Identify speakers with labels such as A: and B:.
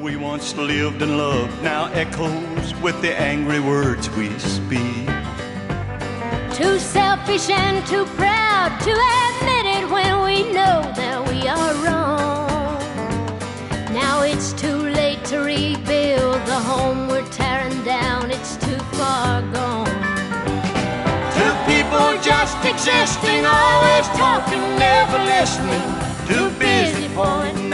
A: we once lived and loved now echoes with the angry words we speak.
B: Too selfish and too proud to admit it when we know that we are wrong. Now it's too late to rebuild the home we're tearing down. It's too far gone.
A: Two people just existing, always talking, never listening. Too busy pointing